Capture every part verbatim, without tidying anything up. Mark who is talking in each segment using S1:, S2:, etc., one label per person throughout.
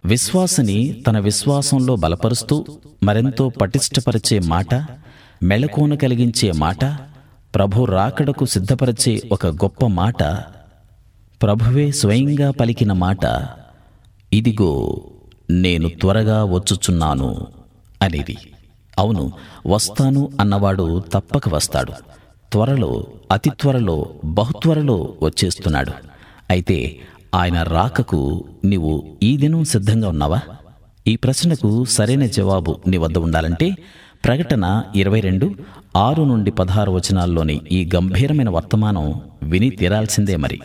S1: విశ్వాసిని తన విశ్వాసంలో బలపరుస్తూ మరెంతో పటిష్టపరిచే మాట, మెళకువన కలిగించే మాట, ప్రభు రాకడకు సిద్ధపరిచే ఒక గొప్ప మాట, ప్రభువే స్వయంగా పలికిన మాట, ఇదిగో నేను త్వరగా వచ్చుచున్నాను అనేది. అవును, వస్తాను అన్నవాడు తప్పక వస్తాడు. త్వరలో, అతి త్వరలో, బహుత్వరలో వచ్చేస్తున్నాడు. అయితే ఆయన రాకకు నీవు ఈ దినం సిద్ధంగా ఉన్నావా? ఈ ప్రశ్నకు సరైన జవాబు నీ వద్ద ఉండాలంటే ప్రకటన ఇరవై రెండు ఆరు నుండి పదహారు వచనాల్లోని ఈ గంభీరమైన వర్తమానం విని తీరాల్సిందే. మరి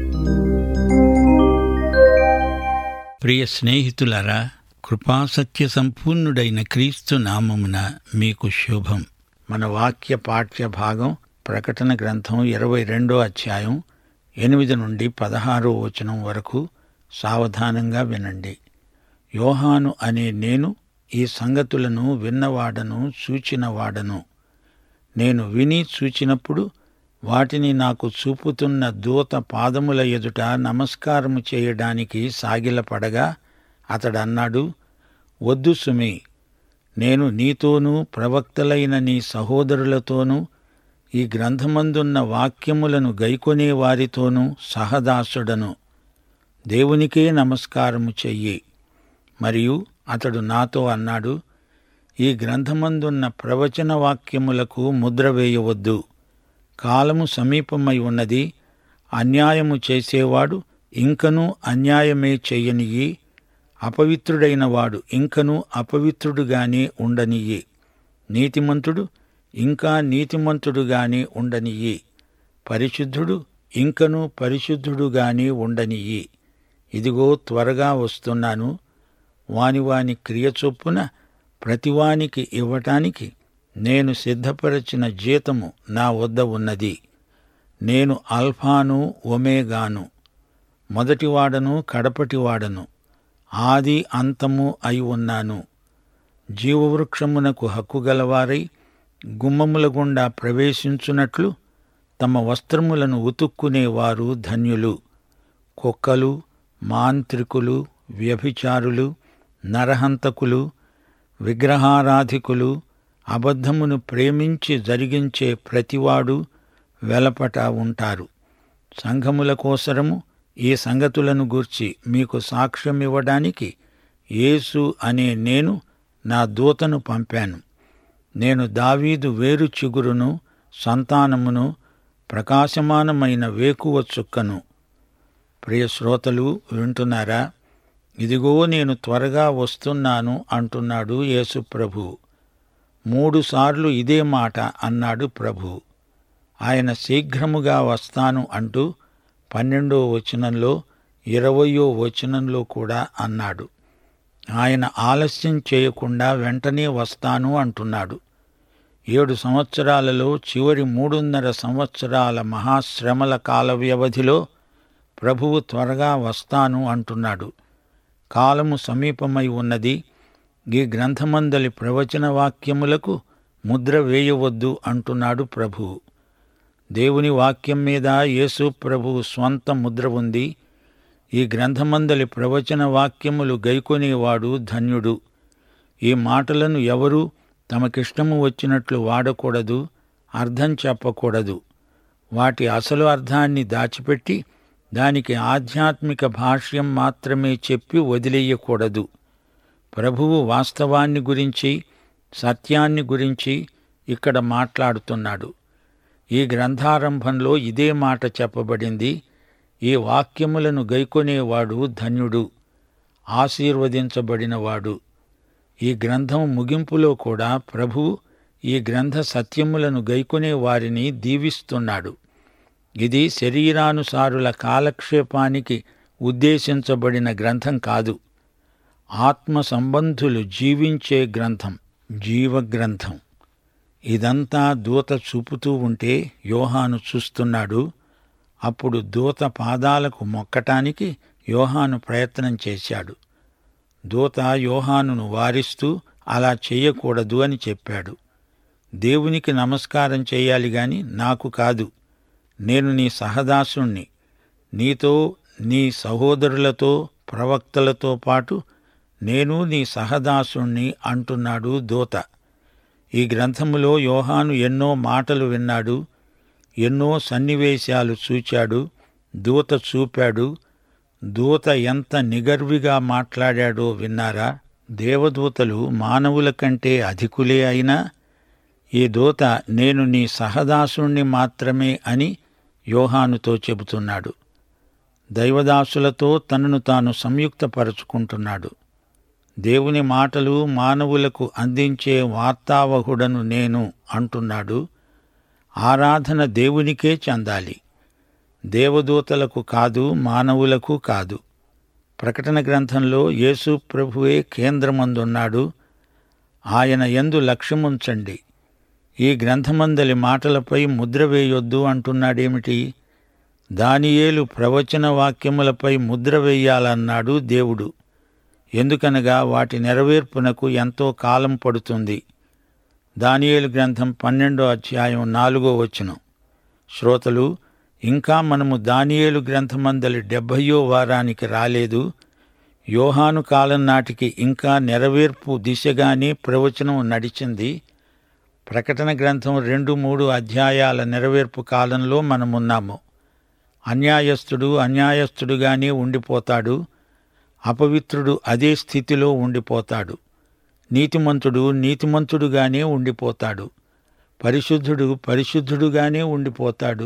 S2: ప్రియ స్నేహితులారా, కృపాసత్య సంపూర్ణుడైన క్రీస్తు నామమున మీకు శుభం. మన వాక్య పాఠ్య భాగం ప్రకటన గ్రంథం ఇరవై రెండో అధ్యాయం ఎనిమిది నుండి పదహారో వచనం వరకు సావధానంగా వినండి. యోహాను అనే నేను ఈ సంగతులను విన్నవాడను, చూచినవాడను. నేను విని చూచినప్పుడు వాటిని నాకు చూపుతున్న దూత పాదముల ఎదుట నమస్కారము చేయడానికి సాగిలపడగా అతడన్నాడు, వద్దు సుమి, నేను నీతోనూ ప్రవక్తలైన నీ సహోదరులతోనూ ఈ గ్రంథమందున్న వాక్యములను గైకొనే వారితోనూ సహదాసుడను. దేవునికే నమస్కారము చెయ్యి. మరియు అతడు నాతో అన్నాడు, ఈ గ్రంథమందున్న ప్రవచన వాక్యములకు ముద్ర వేయవద్దు. కాలము సమీపమై ఉన్నది. అన్యాయము చేసేవాడు ఇంకనూ అన్యాయమే చెయ్యనియ్యి. అపవిత్రుడైన వాడు ఇంకనూ అపవిత్రుడుగానే ఉండనియ్యి. నీతిమంతుడు ఇంకా నీతిమంతుడుగానే ఉండనియ్యి. పరిశుద్ధుడు ఇంకనూ పరిశుద్ధుడుగానే ఉండనియ్యి. ఇదిగో త్వరగా వస్తున్నాను. వాని వాని క్రియ చొప్పున ప్రతివానికి ఇవ్వటానికి నేను సిద్ధపరచిన జీతము నా వద్ద ఉన్నది. నేను అల్ఫాను ఒమేగాను, మొదటివాడను కడపటివాడను, ఆది అంతము అయి ఉన్నాను. జీవవృక్షమునకు హక్కుగలవారై గుమ్మముల గుండా ప్రవేశించున్నట్లు తమ వస్త్రములను ఉతుక్కునేవారు ధన్యులు. కుక్కలు, మాంత్రికులు, వ్యభిచారులు, నరహంతకులు, విగ్రహారాధికులు, అబద్ధమును ప్రేమించి జరిగించే ప్రతివాడు వెలపట ఉంటారు. సంఘముల కోసరము ఈ సంగతులను గూర్చి మీకు సాక్ష్యమివ్వడానికి యేసు అనే నేను నా దూతను పంపాను. నేను దావీదు వేరు చిగురును, సంతానమును, ప్రకాశమానమైన వేకువ చుక్కను. ప్రియ శ్రోతలు వింటున్నారా? ఇదిగో నేను త్వరగా వస్తున్నాను అంటున్నాడు యేసు ప్రభు. మూడుసార్లు ఇదే మాట అన్నాడు ప్రభు. ఆయన శీఘ్రముగా వస్తాను అంటూ పన్నెండో వచనంలో, ఇరవయో వచనంలో కూడా అన్నాడు. ఆయన ఆలస్యం చేయకుండా వెంటనే వస్తాను అంటున్నాడు. ఏడు సంవత్సరాలలో చివరి మూడున్నర సంవత్సరాల మహాశ్రమల కాల వ్యవధిలో ప్రభువు త్వరగా వస్తాను అంటున్నాడు. కాలము సమీపమై ఉన్నది. ఈ గ్రంథమందలి ప్రవచన వాక్యములకు ముద్ర వేయవద్దు అంటున్నాడు ప్రభువు. దేవుని వాక్యం మీద యేసు ప్రభువు స్వంత ముద్ర ఉంది. ఈ గ్రంథమందలి ప్రవచన వాక్యములు గైకొనేవాడు ధన్యుడు. ఈ మాటలను ఎవరూ తమకిష్టము వచ్చినట్లు వాడకూడదు, అర్థం చెప్పకూడదు. వాటి అసలు అర్థాన్ని దాచిపెట్టి దానికి ఆధ్యాత్మిక భాష్యం మాత్రమే చెప్పి వదిలేయకూడదు. ప్రభువు వాస్తవాన్ని గురించి, సత్యాన్ని గురించి ఇక్కడ మాట్లాడుతున్నాడు. ఈ గ్రంథారంభంలో ఇదే మాట చెప్పబడింది. ఈ వాక్యములను గైకొనేవాడు ధన్యుడు, ఆశీర్వదించబడినవాడు. ఈ గ్రంథం ముగింపులో కూడా ప్రభువు ఈ గ్రంథ సత్యములను గైకొనే వారిని దీవిస్తున్నాడు. ఇది శరీరానుసారుల కాలక్షేపానికి ఉద్దేశించబడిన గ్రంథం కాదు. ఆత్మ సంబంధులు జీవించే గ్రంథం, జీవగ్రంథం. ఇదంతా దూత చూపుతూ ఉంటే యోహాను చూస్తున్నాడు. అప్పుడు దూత పాదాలకు మొక్కటానికి యోహాను ప్రయత్నం చేశాడు. దూత యోహానును వారిస్తూ అలా చేయకూడదు అని చెప్పాడు. దేవునికి నమస్కారం చేయాలి గాని నాకు కాదు. నేను నీ సహదాసుణ్ణి. నీతో నీ సహోదరులతో ప్రవక్తలతో పాటు నేను నీ సహదాసుణ్ణి అంటున్నాడు దూత. ఈ గ్రంథములో యోహాను ఎన్నో మాటలు విన్నాడు, ఎన్నో సన్నివేశాలు చూచాడు, దూత చూపాడు. దూత ఎంత నిగర్విగా మాట్లాడాడో విన్నారా? దేవదూతలు మానవుల కంటే అధికులే అయినా ఈ దూత నేను నీ సహదాసుణ్ణి మాత్రమే అని యోహానుతో చెబుతున్నాడు. దైవదాసులతో తనను తాను సంయుక్తపరుచుకుంటున్నాడు. దేవుని మాటలు మానవులకు అందించే వార్తావహుడను నేను అంటున్నాడు. ఆరాధన దేవునికే చెందాలి, దేవదూతలకు కాదు, మానవులకు కాదు. ప్రకటన గ్రంథంలో యేసు ప్రభువే కేంద్రమందున్నాడు. ఆయన యందు లక్ష్యముంచండి. ఈ గ్రంథమందలి మాటలపై ముద్ర వేయొద్దు అంటున్నాడేమిటి? దానియేలు ప్రవచన వాక్యములపై ముద్ర వేయాలన్నాడు దేవుడు. ఎందుకనగా వాటి నెరవేర్పునకు ఎంతో కాలం పడుతుంది. దానియేలు గ్రంథం పన్నెండో అధ్యాయం నాలుగో వచనం. శ్రోతలు, ఇంకా మనము దానియేలు గ్రంథమందలి డెబ్భయో వారానికి రాలేదు. యోహాను కాలం నాటికి ఇంకా నెరవేర్పు దిశగానే ప్రవచనం నడిచింది. ప్రకటన గ్రంథం రెండు మూడు అధ్యాయాల నెరవేర్పు కాలంలో మనమున్నాము. అన్యాయస్థుడు అన్యాయస్థుడుగానే ఉండిపోతాడు, అపవిత్రుడు అదే స్థితిలో ఉండిపోతాడు. నీతిమంతుడు నీతిమంతుడుగానే ఉండిపోతాడు, పరిశుద్ధుడు పరిశుద్ధుడుగానే ఉండిపోతాడు.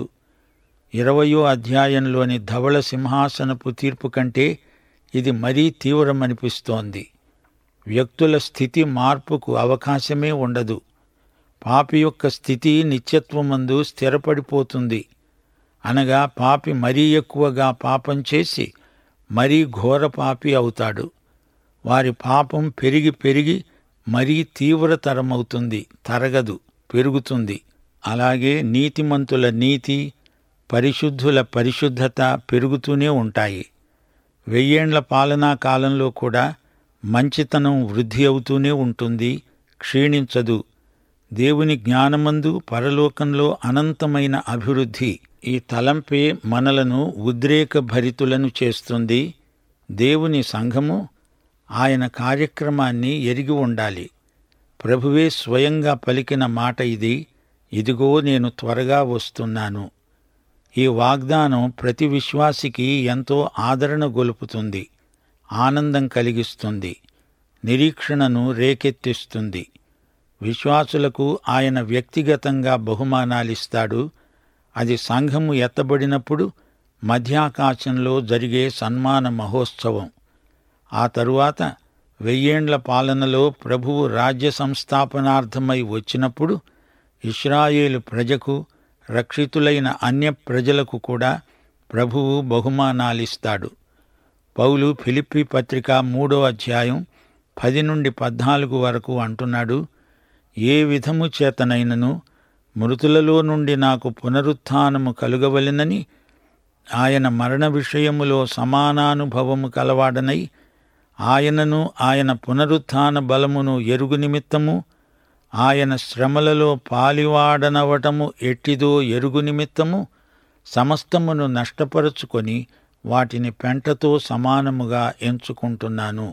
S2: ఇరవయో అధ్యాయంలోని ధవళ సింహాసనపు తీర్పు కంటే ఇది మరీ తీవ్రమనిపిస్తోంది. వ్యక్తుల స్థితి మార్పుకు అవకాశమే ఉండదు. పాపి యొక్క స్థితి నిత్యత్వమందు స్థిరపడిపోతుంది. అనగా పాపి మరీ ఎక్కువగా పాపం చేసి మరీ ఘోర పాపి అవుతాడు. వారి పాపం పెరిగి పెరిగి మరీ తీవ్రతరమవుతుంది, తరగదు, పెరుగుతుంది. అలాగే నీతిమంతుల నీతి, పరిశుద్ధుల పరిశుద్ధత పెరుగుతూనే ఉంటాయి. వెయ్యేండ్ల పాలనా కాలంలో కూడా మంచితనం వృద్ధి అవుతూనే ఉంటుంది, క్షీణించదు. దేవుని జ్ఞానమందు పరలోకంలో అనంతమైన అభివృద్ధి. ఈ తలంపే మనలను ఉద్రేకభరితులను చేస్తుంది. దేవుని సంఘము ఆయన కార్యక్రమాన్ని ఎరిగి ఉండాలి. ప్రభువే స్వయంగా పలికిన మాట ఇది, ఇదిగో నేను త్వరగా వస్తున్నాను. ఈ వాగ్దానం ప్రతి విశ్వాసికి ఎంతో ఆదరణ గొలుపుతుంది, ఆనందం కలిగిస్తుంది, నిరీక్షణను రేకెత్తిస్తుంది. విశ్వాసులకు ఆయన వ్యక్తిగతంగా బహుమానాలిస్తాడు. అది సంఘము ఎత్తబడినప్పుడు మధ్యాకాశంలో జరిగే సన్మాన మహోత్సవం. ఆ తరువాత వెయ్యేండ్ల పాలనలో ప్రభువు రాజ్య సంస్థాపనార్థమై వచ్చినప్పుడు ఇశ్రాయేలు ప్రజకు, రక్షితులైన అన్య ప్రజలకు కూడా ప్రభువు బహుమానాలిస్తాడు. పౌలు ఫిలిప్పీ పత్రిక మూడో అధ్యాయం పది నుండి పద్నాలుగు వరకు అంటున్నాడు, ఏ విధము చేతనైనను మృతులలో నుండి నాకు పునరుత్థానము కలుగవలెనని ఆయన మరణ విషయములో సమానానుభవము కలవాడనై ఆయనను ఆయన పునరుత్థాన బలమును ఎరుగు నిమిత్తము ఆయన శ్రమలలో పాలివాడనవటము ఎట్టిదో ఎరుగు నిమిత్తము సమస్తమును నష్టపరుచుకొని వాటిని పెంటతో సమానముగా ఎంచుకుంటున్నాను.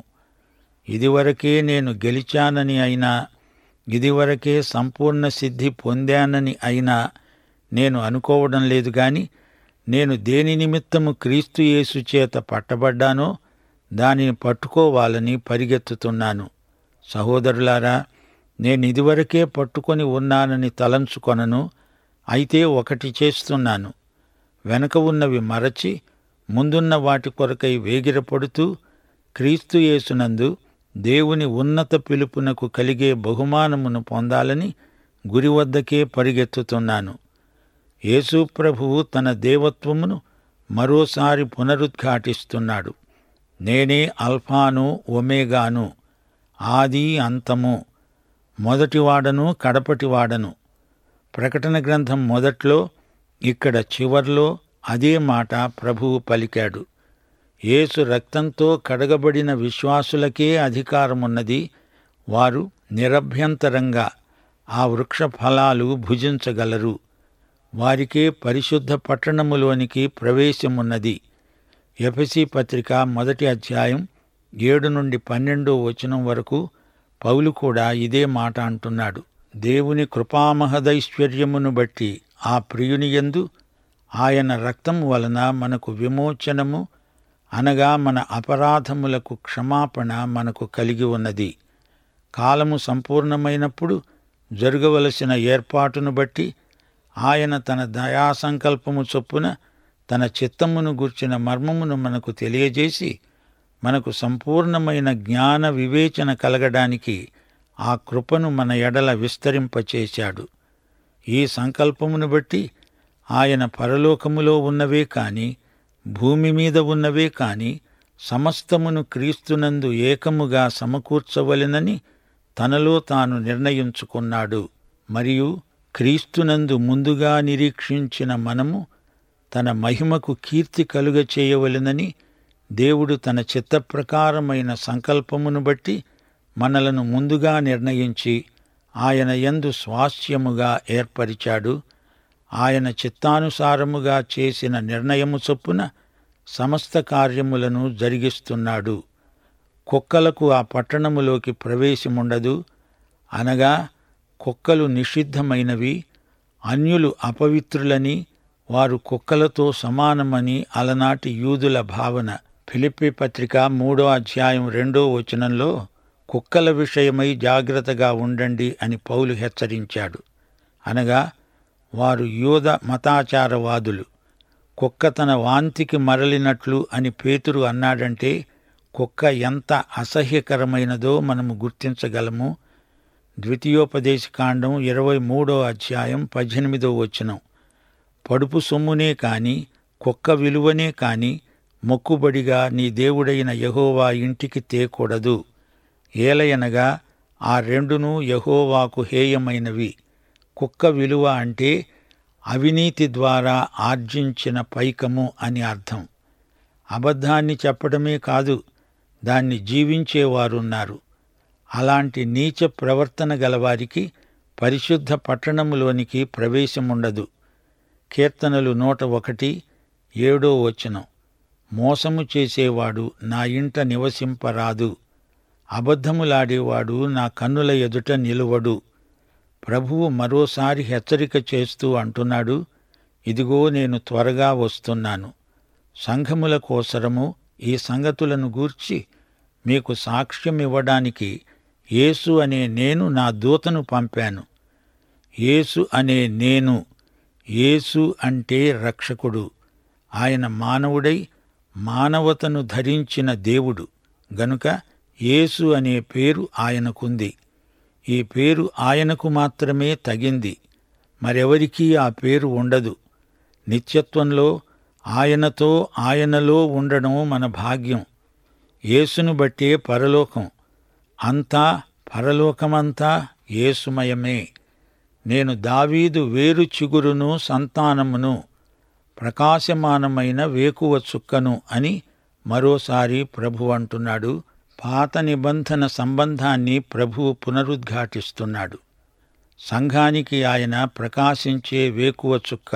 S2: ఇదివరకే నేను గెలిచానని అయినా, ఇదివరకే సంపూర్ణ సిద్ధి పొందానని అయినా నేను అనుకోవడం లేదు గాని, నేను దేని నిమిత్తము క్రీస్తు యేసు చేత పట్టబడ్డానో దానిని పట్టుకోవాలని పరిగెత్తుతున్నాను. సహోదరులారా, నేనిదివరకే పట్టుకొని ఉన్నానని తలంచుకొనను. అయితే ఒకటి చేస్తున్నాను, వెనక ఉన్నవి మరచి ముందున్న వాటి కొరకై వేగిరపడుతూ క్రీస్తు యేసునందు దేవుని ఉన్నత పిలుపునకు కలిగే బహుమానమును పొందాలని గురి వద్దకే పరిగెత్తుతున్నాను. యేసు ప్రభువు తన దేవత్వమును మరోసారి పునరుద్ఘాటిస్తున్నాడు. నేనే అల్ఫాను ఒమేగాను, ఆది అంతము, మొదటివాడను కడపటివాడను. ప్రకటన గ్రంథం మొదట్లో, ఇక్కడ చివర్లో అదే మాట ప్రభువు పలికాడు. యేసు రక్తంతో కడగబడిన విశ్వాసులకే అధికారమున్నది. వారు నిరభ్యంతరంగా ఆ వృక్ష ఫలాలు భుజించగలరు. వారికే పరిశుద్ధ పట్టణములోనికి ప్రవేశమున్నది. ఎఫెసీ పత్రిక మొదటి అధ్యాయం ఏడు నుండి పన్నెండో వచనం వరకు పౌలు కూడా ఇదే మాట అంటున్నాడు. దేవుని కృపామహదైశ్వర్యమును బట్టి ఆ ప్రియునియందు ఆయన రక్తము వలన మనకు విమోచనము, అనగా మన అపరాధములకు క్షమాపణ మనకు కలిగి ఉన్నది. కాలము సంపూర్ణమైనప్పుడు జరగవలసిన ఏర్పాటును బట్టి ఆయన తన దయాసంకల్పము చొప్పున తన చిత్తమును గూర్చిన మర్మమును మనకు తెలియజేసి మనకు సంపూర్ణమైన జ్ఞాన వివేచన కలగడానికి ఆ కృపను మన ఎడల విస్తరింపచేశాడు. ఈ సంకల్పమును బట్టి ఆయన పరలోకములో ఉన్నవే కాని భూమి మీద ఉన్నవే కాని సమస్తమును క్రీస్తునందు ఏకముగా సమకూర్చవలెనని తనలో తాను నిర్ణయించుకున్నాడు. మరియు క్రీస్తునందు ముందుగా నిరీక్షించిన మనము తన మహిమకు కీర్తి కలుగ చేయవలెనని దేవుడు తన చిత్తప్రకారమైన సంకల్పమును బట్టి మనలను ముందుగా నిర్ణయించి ఆయన యందు స్వాస్థ్యముగా ఏర్పరిచాడు. ఆయన చిత్తానుసారముగా చేసిన నిర్ణయము చొప్పున సమస్త కార్యములను జరిగిస్తున్నాడు. కుక్కలకు ఆ పట్టణములోకి ప్రవేశముండదు, అనగా కుక్కలు నిషిద్ధమైనవి, అన్యులు అపవిత్రులని, వారు కుక్కలతో సమానమని అలనాటి యూదుల భావన. ఫిలిప్పీ పత్రిక మూడో అధ్యాయం రెండో వచనంలో కుక్కల విషయమై జాగ్రత్తగా ఉండండి అని పౌలు హెచ్చరించాడు. అనగా వారు యూద మతాచారవాదులు. కుక్క తన వాంతికి మరలినట్లు అని పేతురు అన్నాడంటే కుక్క ఎంత అసహ్యకరమైనదో మనము గుర్తించగలము. ద్వితీయోపదేశకాండం ఇరవై మూడో అధ్యాయం పద్దెనిమిదో వచనం. పడుపు సొమ్మునే కాని కుక్క విలువనే కాని మొక్కుబడిగా నీ దేవుడైన యెహోవా ఇంటికి తేకూడదు. ఏలయనగా ఆ రెండును యెహోవాకు హేయమైనవి. కుక్క విలువ అంటే అవినీతి ద్వారా ఆర్జించిన పైకము అని అర్థం. అబద్ధాన్ని చెప్పడమే కాదు, దాన్ని జీవించేవారున్నారు. అలాంటి నీచ ప్రవర్తన గలవారికి పరిశుద్ధ పట్టణములోనికి ప్రవేశముండదు. కీర్తనలు నూట ఒకటి ఏడో వచనం. మోసము చేసేవాడు నా ఇంట నివసింపరాదు, అబద్ధములాడేవాడు నా కన్నుల ఎదుట నిలువడు. ప్రభువు మరోసారి హెచ్చరిక చేస్తూ అంటున్నాడు, ఇదిగో నేను త్వరగా వస్తున్నాను. సంఘముల కోసరము ఈ సంగతులను గూర్చి మీకు సాక్ష్యమివ్వడానికి యేసు అనే నేను నా దూతను పంపాను. యేసు అనే నేను, యేసు అంటే రక్షకుడు. ఆయన మానవుడై మానవతను ధరించిన దేవుడు గనుక యేసు అనే పేరు ఆయనకుంది. ఈ పేరు ఆయనకు మాత్రమే తగింది, మరెవరికీ ఆ పేరు ఉండదు. నిత్యత్వంలో ఆయనతో ఆయనలో ఉండడం మన భాగ్యం. యేసును బట్టే పరలోకం. అంతా పరలోకమంతా యేసుమయమే. నేను దావీదు వేరు చిగురును సంతానమును, ప్రకాశమానమైన వేకువ చుక్కను అని మరోసారి ప్రభు అంటున్నాడు. పాత నిబంధన సంబంధాన్ని ప్రభువు పునరుద్ఘాటిస్తున్నాడు. సంఘానికి ఆయన ప్రకాశించే వేకువ చుక్క.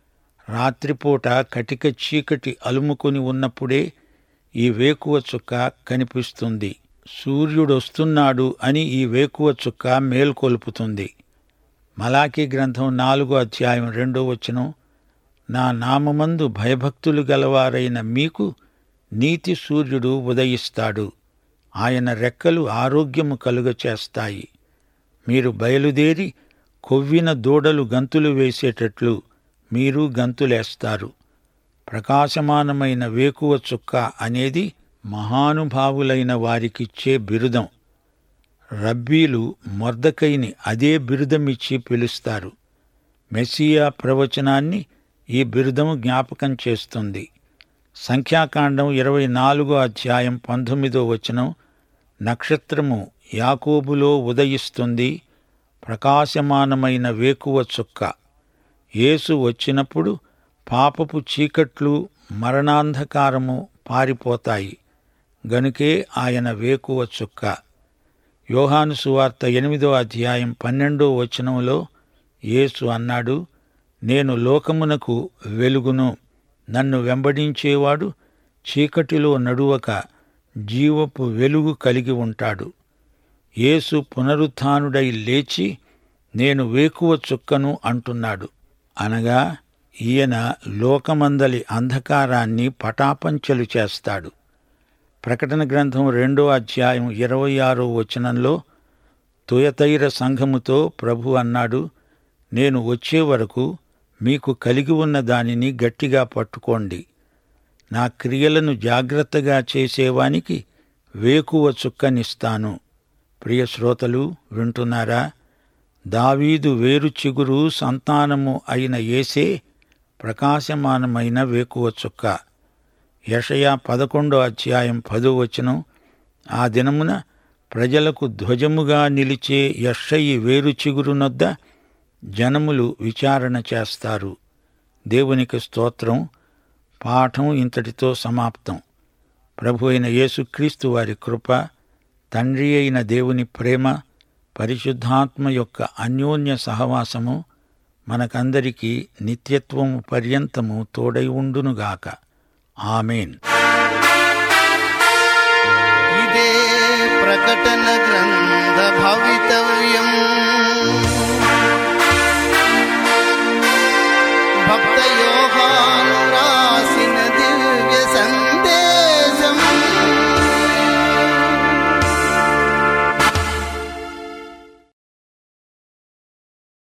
S2: రాత్రిపూట కటిక చీకటి అలుముకుని ఉన్నప్పుడే ఈ వేకువ చుక్క కనిపిస్తుంది. సూర్యుడొస్తున్నాడు అని ఈ వేకువ చుక్క మేల్కొల్పుతుంది. మలాకీ గ్రంథం నాలుగో అధ్యాయం రెండో వచనం. నా నామమందు భయభక్తులు గలవారైన మీకు నీతి సూర్యుడు ఉదయిస్తాడు. ఆయన రెక్కలు ఆరోగ్యము కలుగచేస్తాయి. మీరు బయలుదేరి కొవ్విన దూడలు గంతులు వేసేటట్లు మీరు గంతులేస్తారు. ప్రకాశమానమైన వేకువ చుక్క అనేది మహానుభావులైన వారికిచ్చే బిరుదం. రబ్బీలు మొర్దెకైని అదే బిరుదమిచ్చి పిలుస్తారు. మెస్సియా ప్రవచనాన్ని ఈ బిరుదము జ్ఞాపకం చేస్తుంది. సంఖ్యాకాండం ఇరవై నాలుగో అధ్యాయం పంతొమ్మిదో వచనం. నక్షత్రము యాకోబులో ఉదయిస్తుంది, ప్రకాశమానమైన వేకువ చుక్క. యేసు వచ్చినప్పుడు పాపపు చీకట్లు మరణాంధకారము పారిపోతాయి. గనుకే ఆయన వేకువ చుక్క. యోహాను సువార్త ఎనిమిదో అధ్యాయం పన్నెండో వచనంలో యేసు అన్నాడు, నేను లోకమునకు వెలుగును. నన్ను వెంబడించేవాడు చీకటిలో నడువక జీవపు వెలుగు కలిగి ఉంటాడు. యేసు పునరుత్థానుడై లేచి నేను వేకువ చుక్కను అంటున్నాడు. అనగా ఈయన లోకమందలి అంధకారాన్ని పటాపంచలు చేస్తాడు. ప్రకటన గ్రంథం రెండో అధ్యాయం ఇరవై ఆరో వచనంలో తుయతైర సంఘముతో ప్రభు అన్నాడు, నేను వచ్చే వరకు మీకు కలిగి ఉన్న దానిని గట్టిగా పట్టుకోండి. నా క్రియలను జాగ్రత్తగా చేసేవానికి వేకువ చుక్కనిస్తాను. ప్రియ శ్రోతలు వింటున్నారా? దావీదు వేరు చిగురు సంతానము అయిన యేసే ప్రకాశమానమైన వేకువ చుక్క. యెషయా పదకొండో అధ్యాయం పదో వచనం, ఆ దినమున ప్రజలకు ధ్వజముగా నిలిచే యెషయి వేరు చిగురునొద్ద జనములు విచారణ చేస్తారు. దేవునికి స్తోత్రం. పాఠం ఇంతటితో సమాప్తం. ప్రభు అయిన యేసుక్రీస్తు వారి కృప, తండ్రి అయిన దేవుని ప్రేమ, పరిశుద్ధాత్మ యొక్క అన్యోన్య సహవాసము మనకందరికీ నిత్యత్వము పర్యంతము తోడై ఉండునుగాక. ఆమేన్.
S3: ఇదే ప్రకటన గ్రంథ భవితవ్యం.